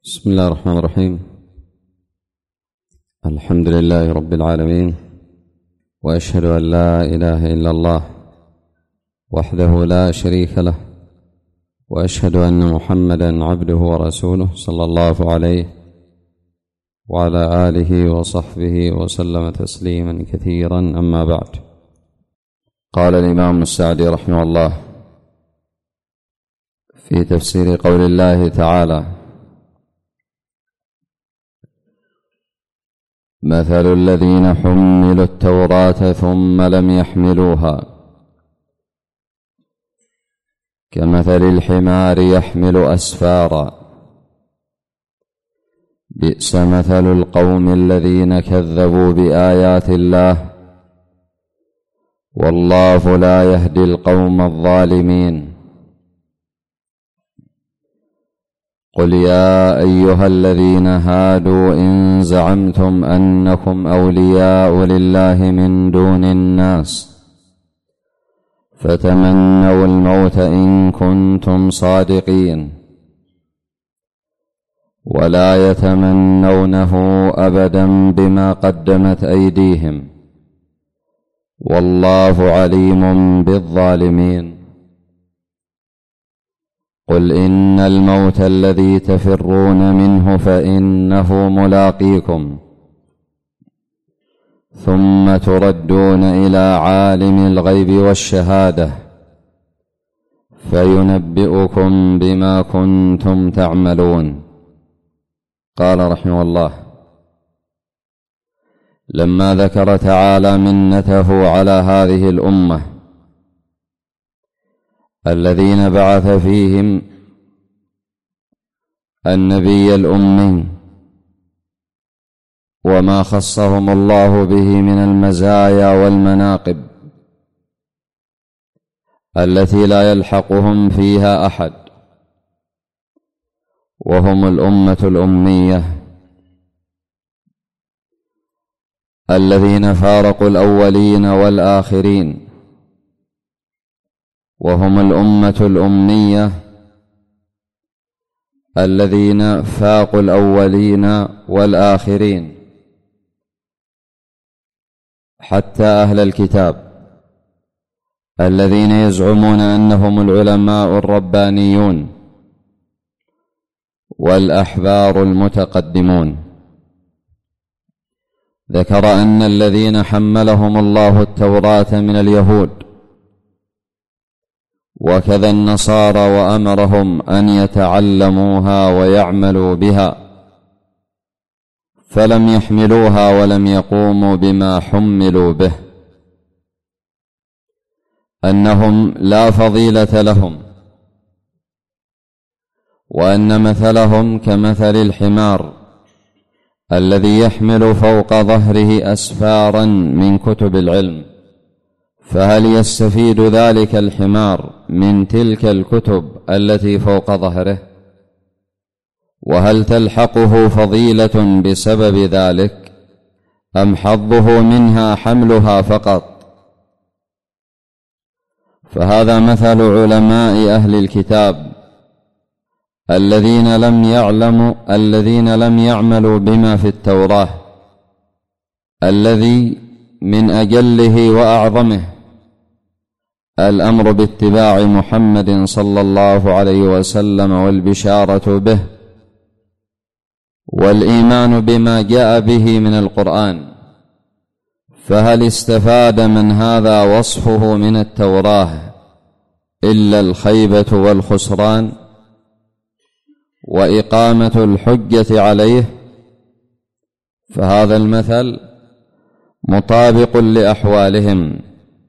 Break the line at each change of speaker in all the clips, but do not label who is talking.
بسم الله الرحمن الرحيم. الحمد لله رب العالمين، وأشهد أن لا إله إلا الله وحده لا شريك له، وأشهد أن محمدا عبده ورسوله صلى الله عليه وعلى آله وصحبه وسلم تسليما كثيرا. أما بعد، قال الإمام السعدي رحمه الله في تفسير قول الله تعالى: مثل الذين حملوا التوراة ثم لم يحملوها كمثل الحمار يحمل أسفارا، بئس مثل القوم الذين كذبوا بآيات الله، والله لا يهدي القوم الظالمين. قل يا أيها الذين هادوا إن زعمتم أنكم أولياء لله من دون الناس فتمنوا الموت إن كنتم صادقين، ولا يتمنونه أبدا بما قدمت أيديهم، والله عليم بالظالمين. قل إن الموت الذي تفرون منه فإنه ملاقيكم، ثم تردون إلى عالم الغيب والشهادة فينبئكم بما كنتم تعملون. قال رحمه الله: لما ذكر تعالى منته على هذه الأمة الذين بعث فيهم النبي الأمي وما خصهم الله به من المزايا والمناقب التي لا يلحقهم فيها أحد، وهم الأمة الأمية الذين فارقوا الأولين والآخرين، وهم الأمة الأمية الذين فاقوا الأولين والآخرين حتى أهل الكتاب الذين يزعمون أنهم العلماء الربانيون والأحبار المتقدمون. ذكر أن الذين حملهم الله التوراة من اليهود وكذا النصارى وأمرهم أن يتعلموها ويعملوا بها فلم يحملوها ولم يقوموا بما حملوا به، أنهم لا فضيلة لهم، وأن مثلهم كمثل الحمار الذي يحمل فوق ظهره أسفارا من كتب العلم، فهل يستفيد ذلك الحمار من تلك الكتب التي فوق ظهره؟ وهل تلحقه فضيلة بسبب ذلك، أم حظه منها حملها فقط؟ فهذا مثل علماء أهل الكتاب الذين لم يعملوا بما في التوراة، الذي من أجله وأعظمه الأمر باتباع محمد صلى الله عليه وسلم والبشارة به والإيمان بما جاء به من القرآن. فهل استفاد من هذا وصفه من التوراة إلا الخيبة والخسران وإقامة الحجة عليه؟ فهذا المثل مطابق لأحوالهم.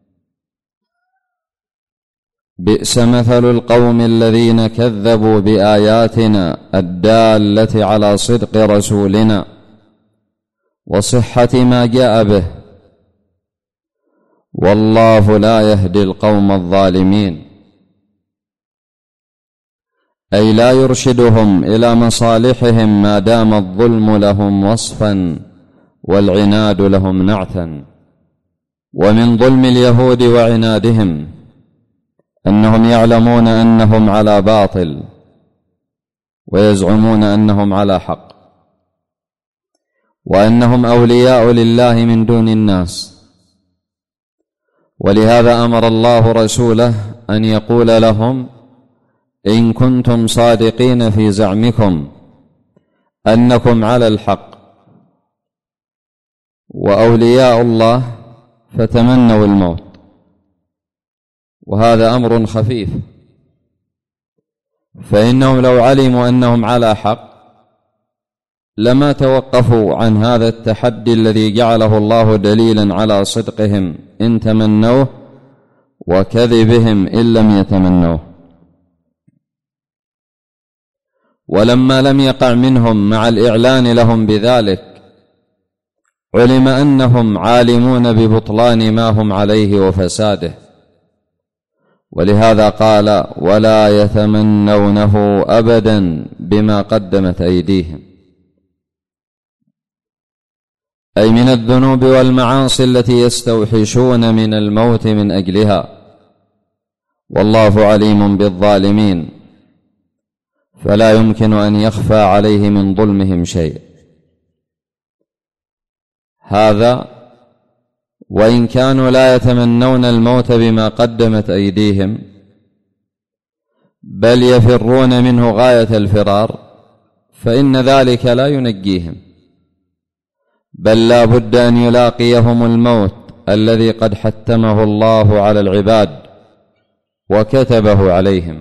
بئس مثل القوم الذين كذبوا بآياتنا الدالة على صدق رسولنا وصحة ما جاء به، والله لا يهدي القوم الظالمين، أي لا يرشدهم إلى مصالحهم ما دام الظلم لهم وصفا والعناد لهم نعتا. ومن ظلم اليهود وعنادهم أنهم يعلمون أنهم على باطل، ويزعمون أنهم على حق وأنهم أولياء لله من دون الناس. ولهذا أمر الله رسوله أن يقول لهم: إن كنتم صادقين في زعمكم أنكم على الحق وأولياء الله فتمنوا الموت. وهذا أمر خفيف، فإنهم لو علموا أنهم على حق لما توقفوا عن هذا التحدي الذي جعله الله دليلا على صدقهم إن تمنوه وكذبهم إن لم يتمنوه. ولما لم يقع منهم مع الإعلان لهم بذلك علم أنهم عالمون ببطلان ما هم عليه وفساده، ولهذا قال: ولا يتمنونه أبدا بما قدمت أيديهم، أي من الذنوب والمعاصي التي يستوحشون من الموت من أجلها، والله عليم بالظالمين فلا يمكن أن يخفى عليه من ظلمهم شيء. هذا وإن كانوا لا يتمنون الموت بما قدمت أيديهم، بل يفرون منه غاية الفرار، فإن ذلك لا ينجيهم، بل لا بد أن يلاقيهم الموت الذي قد حتمه الله على العباد وكتبه عليهم.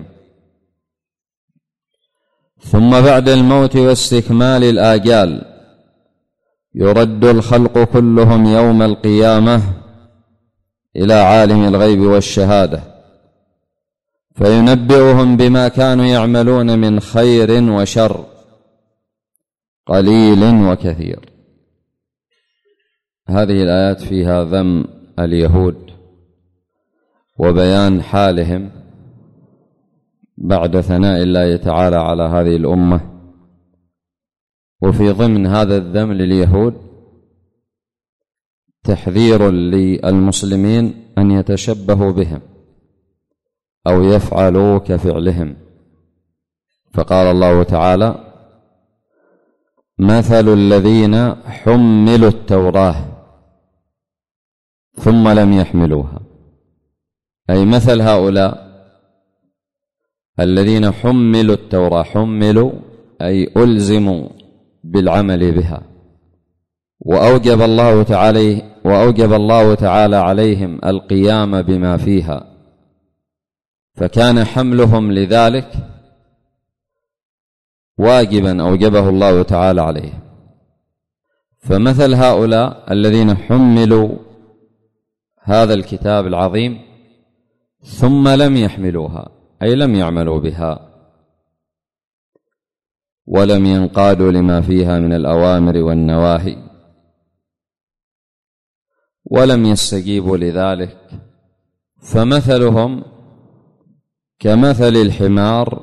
ثم بعد الموت واستكمال الآجال يرد الخلق كلهم يوم القيامة إلى عالم الغيب والشهادة فينبئهم بما كانوا يعملون من خير وشر قليل وكثير. هذه الآيات فيها ذم اليهود وبيان حالهم بعد ثناء الله تعالى على هذه الأمة. وفي ضمن هذا الذم لليهود تحذير للمسلمين أن يتشبهوا بهم أو يفعلوا كفعلهم، فقال الله تعالى: مثل الذين حملوا التوراة ثم لم يحملوها، أي مثل هؤلاء الذين حملوا التوراة، حملوا أي ألزموا بالعمل بها، وأوجب الله تعالى عليهم القيام بما فيها، فكان حملهم لذلك واجبا أوجبه الله تعالى عليهم. فمثل هؤلاء الذين حملوا هذا الكتاب العظيم ثم لم يحملوها، أي لم يعملوا بها ولم ينقادوا لما فيها من الأوامر والنواهي ولم يستجيبوا لذلك، فمثلهم كمثل الحمار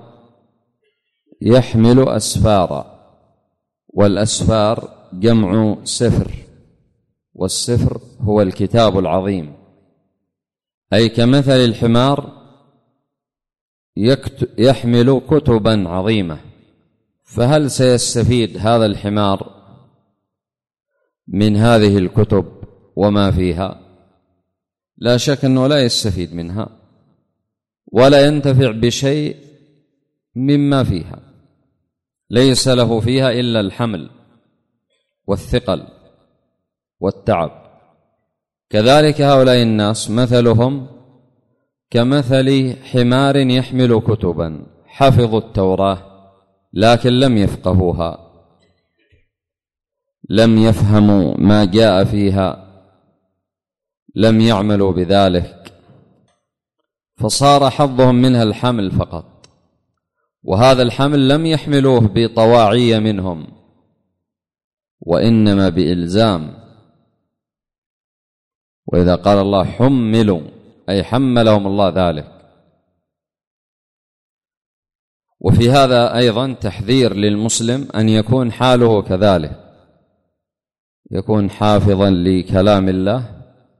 يحمل أسفارا، والأسفار جمع سفر، والسفر هو الكتاب العظيم، أي كمثل الحمار يحمل كتبا عظيمة. فهل سيستفيد هذا الحمار من هذه الكتب وما فيها؟ لا شك أنه لا يستفيد منها ولا ينتفع بشيء مما فيها، ليس له فيها إلا الحمل والثقل والتعب. كذلك هؤلاء الناس مثلهم كمثل حمار يحمل كتبا، حفظوا التوراة لكن لم يفقهوها، لم يفهموا ما جاء فيها، لم يعملوا بذلك، فصار حظهم منها الحمل فقط، وهذا الحمل لم يحملوه بطواعية منهم وإنما بإلزام. وإذا قال الله حملوا أي حملهم الله ذلك. وفي هذا أيضا تحذير للمسلم أن يكون حاله كذلك، يكون حافظا لكلام الله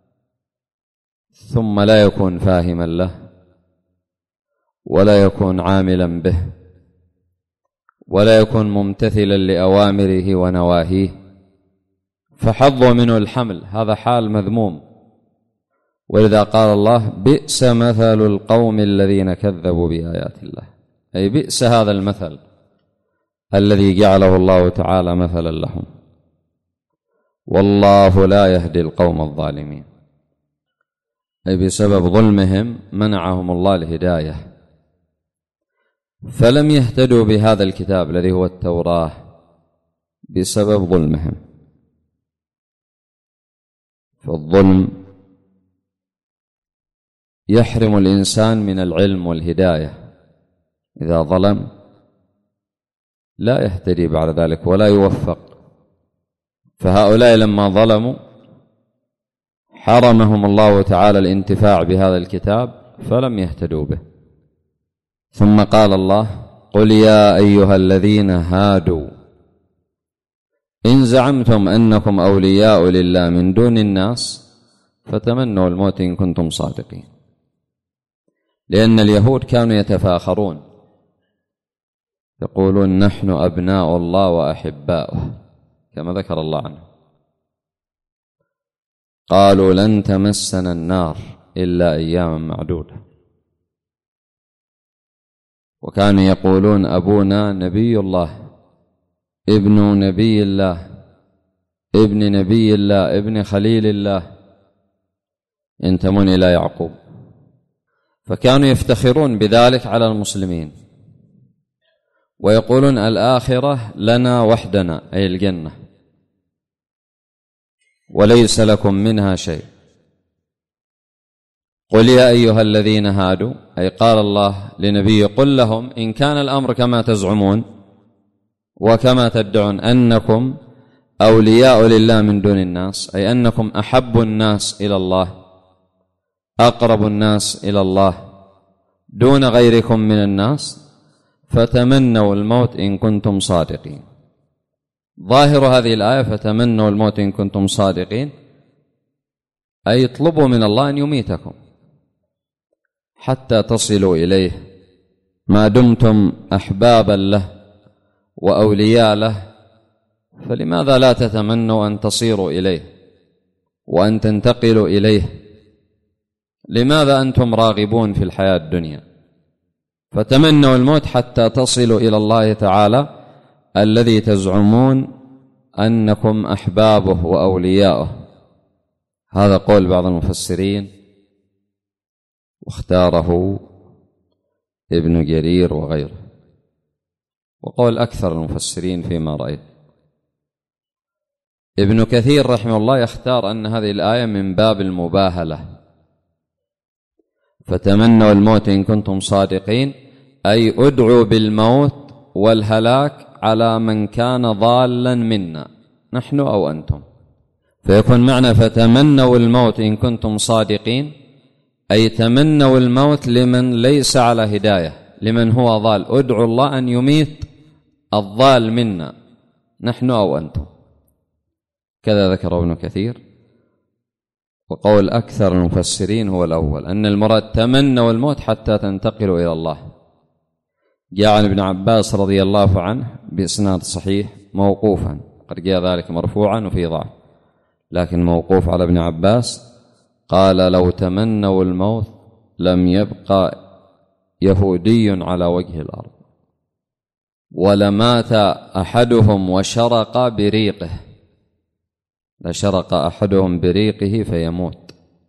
ثم لا يكون فاهما له ولا يكون عاملا به ولا يكون ممتثلا لأوامره ونواهيه، فحظه منه الحمل، هذا حال مذموم. ولذا قال الله: بئس مثل القوم الذين كذبوا بآيات الله، أي بئس هذا المثل الذي جعله الله تعالى مثلا لهم. والله لا يهدي القوم الظالمين، أي بسبب ظلمهم منعهم الله الهداية، فلم يهتدوا بهذا الكتاب الذي هو التوراة بسبب ظلمهم. فالظلم يحرم الإنسان من العلم والهداية، إذا ظلم لا يهتدي بعد ذلك ولا يوفق. فهؤلاء لما ظلموا حرمهم الله تعالى الانتفاع بهذا الكتاب فلم يهتدوا به. ثم قال الله: قل يا أيها الذين هادوا إن زعمتم أنكم أولياء لله من دون الناس فتمنوا الموت إن كنتم صادقين. لأن اليهود كانوا يتفاخرون، يقولون: نحن أبناء الله وأحباؤه، كما ذكر الله عنه. قالوا: لن تمسنا النار إلا أياما معدودة. وكانوا يقولون: أبونا نبي الله، ابن نبي الله، ابن نبي الله، ابن خليل الله، ينتمون إلى يعقوب. فكانوا يفتخرون بذلك على المسلمين، ويقولون: الآخرة لنا وحدنا، أي الجنة، وليس لكم منها شيء. قل يا أيها الذين هادوا، أي قال الله لنبيه: قل لهم إن كان الأمر كما تزعمون وكما تدعون أنكم أولياء لله من دون الناس، أي أنكم أحب الناس إلى الله، أقرب الناس إلى الله دون غيركم من الناس، فتمنوا الموت إن كنتم صادقين. ظاهر هذه الآية: فتمنوا الموت إن كنتم صادقين، أي اطلبوا من الله أن يميتكم حتى تصلوا إليه، ما دمتم أحبابا له وأولياء له، فلماذا لا تتمنوا أن تصيروا إليه وأن تنتقلوا إليه؟ لماذا أنتم راغبون في الحياة الدنيا؟ فتمنوا الموت حتى تصلوا إلى الله تعالى الذي تزعمون أنكم أحبابه وأولياؤه. هذا قول بعض المفسرين، واختاره ابن جرير وغيره، وقول أكثر المفسرين فيما رأيت. ابن كثير رحمه الله يختار أن هذه الآية من باب المباهلة، فتمنوا الموت إن كنتم صادقين، أي ادعوا بالموت والهلاك على من كان ضالا منا، نحن أو أنتم. فيكون معنى فتمنوا الموت إن كنتم صادقين، أي تمنوا الموت لمن ليس على هداية، لمن هو ضال. ادعوا الله أن يميت الضال منا، نحن أو أنتم. كذا ذكر ابن كثير. وقول أكثر المفسرين هو الأول، أن المراد تمنوا الموت حتى تنتقلوا إلى الله. جاء عن ابن عباس رضي الله عنه بإسناد صحيح موقوفا، قد جاء ذلك مرفوعا وفي ضعف، لكن موقوف على ابن عباس قال: لو تمنوا الموت لم يبقى يهودي على وجه الأرض ولمات أحدهم وشرق بريقه، لشرق أحدهم بريقه فيموت.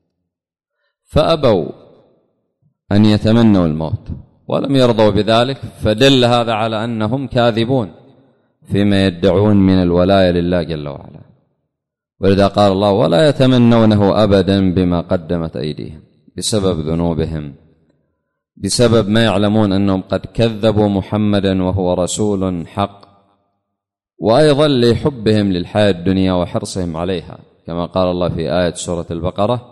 فأبوا أن يتمنوا الموت ولم يرضوا بذلك، فدل هذا على أنهم كاذبون فيما يدعون من الولاية لله جل وعلا. ولذا قال الله: ولا يتمنونه أبدا بما قدمت أيديهم، بسبب ذنوبهم، بسبب ما يعلمون أنهم قد كذبوا محمدا وهو رسول حق، وأيضا لحبهم للحياة الدنيا وحرصهم عليها، كما قال الله في آية سورة البقرة: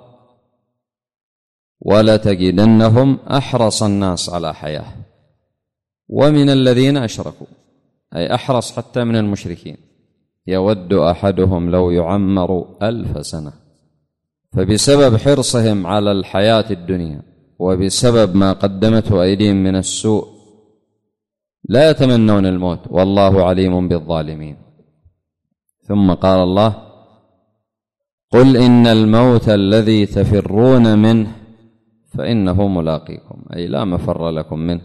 ولتجدنهم أحرص الناس على حياة ومن الذين أشركوا، أي أحرص حتى من المشركين، يود أحدهم لو يعمر 1000 سنة. فبسبب حرصهم على الحياة الدنيا وبسبب ما قدمته أيديهم من السوء لا يتمنون الموت والله عليم بالظالمين. ثم قال الله: قل إن الموت الذي تفرون منه فإنه ملاقيكم، أي لا مفر لكم منه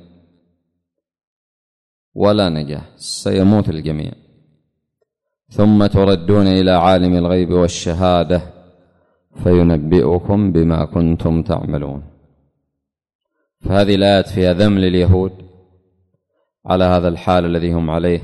ولا نجاة، سيموت الجميع، ثم تردون إلى عالم الغيب والشهادة فينبئكم بما كنتم تعملون. فهذه الآيات فيها ذم لليهود على هذا الحال الذي هم عليه،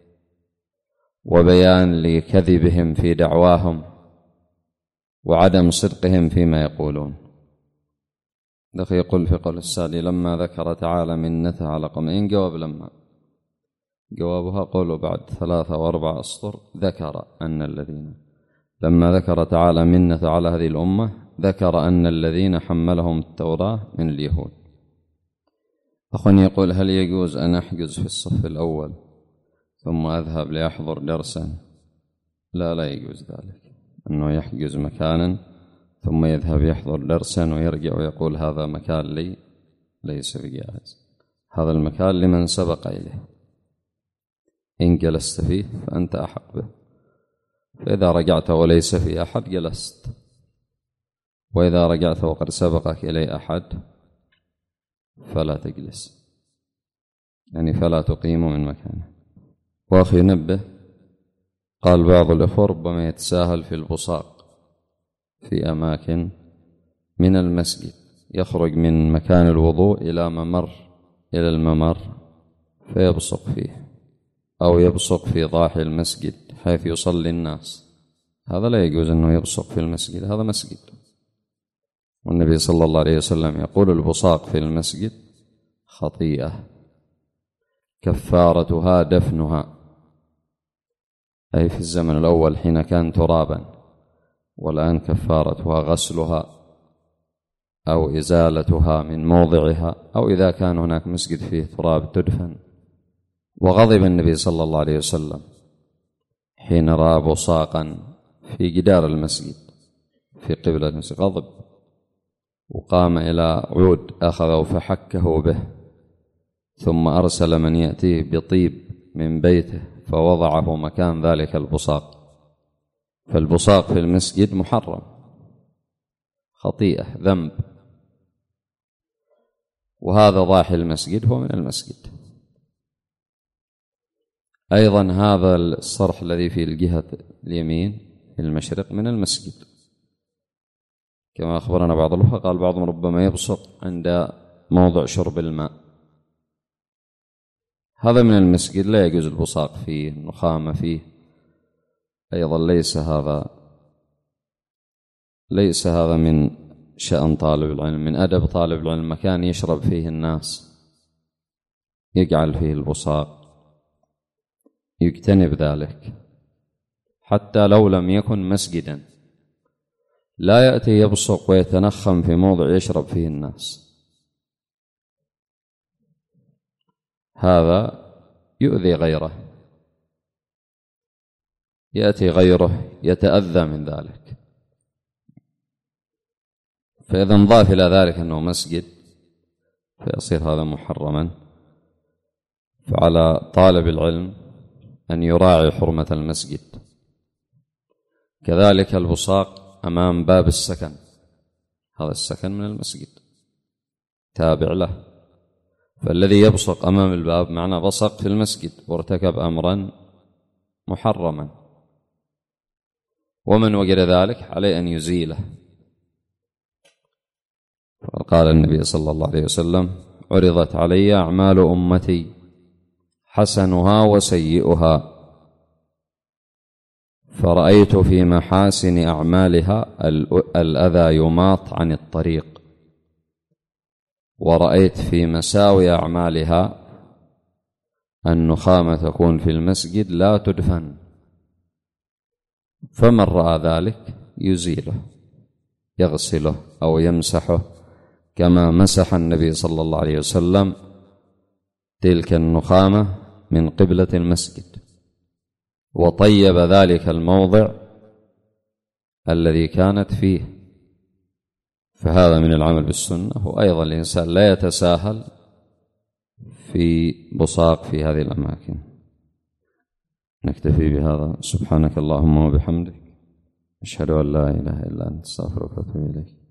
وبيان لكذبهم في دعواهم وعدم صدقهم فيما يقولون. دخل يقول في قول السعدي: لما ذكر تعالى منته على قوم، إن جواب لما، جوابها قوله بعد 3 و4 أسطر، ذكر أن الذين، لما ذكر تعالى منته على هذه الأمة ذكر أن الذين حملهم التوراة من اليهود. أخواني يقول: هل يجوز أن أحجز في الصف الأول ثم أذهب لأحضر درسا؟ لا يجوز ذلك، أنه يحجز مكانا ثم يذهب يحضر درسا ويرجع ويقول هذا مكان لي، ليس بجائز. هذا المكان لمن سبق إليه، إن جلست فيه فأنت أحق به، فإذا رجعت وليس في أحد جلست، وإذا رجعت وقد سبقك إليه أحد فلا تجلس، يعني فلا تقيم من مكانه. وأخي نبه، قال بعض الإخوة ربما يتساهل في البصاق في أماكن من المسجد، يخرج من مكان الوضوء إلى الممر فيبصق فيه، أو يبصق في ضاحي المسجد حيث يصلي الناس. هذا لا يجوز أنه يبصق في المسجد، هذا مسجد، والنبي صلى الله عليه وسلم يقول: البصاق في المسجد خطيئة كفارتها دفنها، أي في الزمن الأول حين كان ترابا، والآن كفارتها غسلها أو إزالتها من موضعها، أو إذا كان هناك مسجد فيه تراب تدفن. وغضب النبي صلى الله عليه وسلم حين رأى بصاقا في جدار المسجد في قبلة المسجد، غضب، وقام إلى عود أخذه فحكه به، ثم أرسل من يأتيه بطيب من بيته فوضعه مكان ذلك البصاق. فالبصاق في المسجد محرم، خطيئة، ذنب، وهذا ضاحي المسجد هو من المسجد. أيضا هذا الصرح الذي في الجهة اليمين في المشرق من المسجد، كما أخبرنا بعض الأخوة، قال بعضهم ربما يبصق عند موضع شرب الماء، هذا من المسجد، لا يجوز البصاق فيه، النخامة فيه. أيضا ليس هذا من شأن طالب العلم، من أدب طالب العلم مكان يشرب فيه الناس يجعل فيه البصاق، يجتنب ذلك، حتى لو لم يكن مسجدا، لا يأتي يبصق ويتنخم في موضع يشرب فيه الناس، هذا يؤذي غيره، يأتي غيره يتأذى من ذلك. فإذا نضاف إلى ذلك أنه مسجد فيصير هذا محرما. فعلى طالب العلم أن يراعي حرمة المسجد. كذلك البصاق أمام باب السكن، هذا السكن من المسجد تابع له، فالذي يبصق أمام الباب معنى بصق في المسجد وارتكب أمرا محرما، ومن وجد ذلك عليه أن يزيله. قال النبي صلى الله عليه وسلم: عرضت علي أعمال أمتي حسنها وسيئها، فرأيت في محاسن أعمالها الأذى يماط عن الطريق، ورأيت في مساوي أعمالها النخامة تكون في المسجد لا تدفن، فمن رأى ذلك يزيله، يغسله أو يمسحه، كما مسح النبي صلى الله عليه وسلم تلك النخامة من قبلة المسجد، وطيب ذلك الموضع الذي كانت فيه. فهذا من العمل بالسنة. وأيضا الإنسان لا يتساهل في بصاق في هذه الأماكن. نكتفي بهذا. سبحانك اللهم وبحمدك، أشهد أن لا إله إلا أنت، أستغفرك وأتوب إليك.